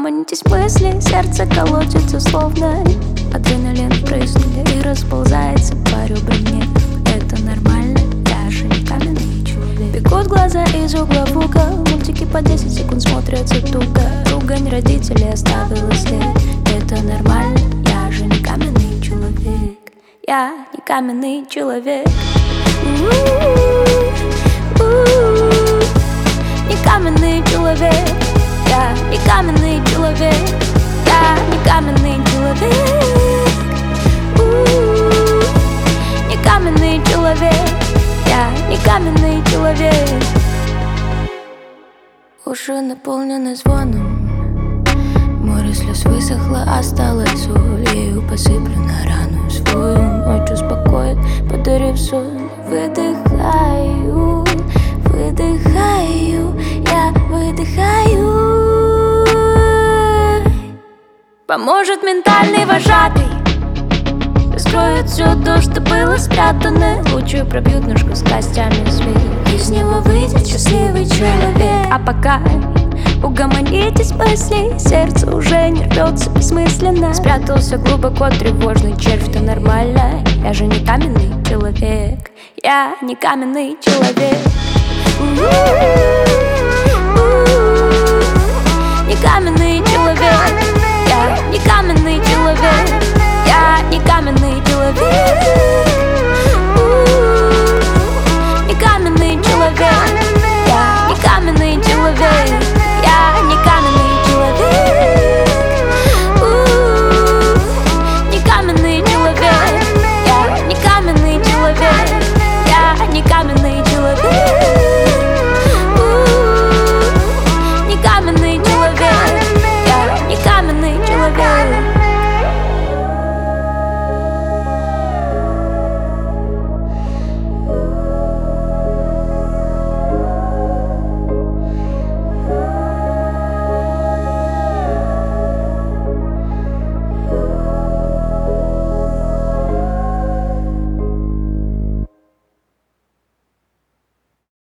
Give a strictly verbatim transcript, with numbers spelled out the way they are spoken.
Угомонитесь мысли, сердце колотится словно адреналин прыснули и расползается по ребрам. Нет, это нормально, я же не каменный человек. Бегут глаза из угла в угол, мультики по десять секунд смотрятся туго. Ругань родителей оставила след. Это нормально, я же не каменный человек. Я не каменный человек. Не каменный человек. Я не каменный человек. Я не каменный человек. Не каменный человек. Я не каменный человек. Уши наполнены звоном, море слез высохло, осталась соль. Ею посыплю на рану свою. Ночь успокоит, подарив сон. Выдыхаю, выдыхаю, я выдыхаю. Поможет ментальный вожатый, раскроет все то, что было спрятано. Лучи пробьют ножку с костями зверя. Из него выйдет счастливый человек. А пока угомонитесь мысли, сердце уже не рвется бессмысленно. Спрятался глубоко тревожный червь, то нормально. Я же не каменный человек. Я не каменный человек.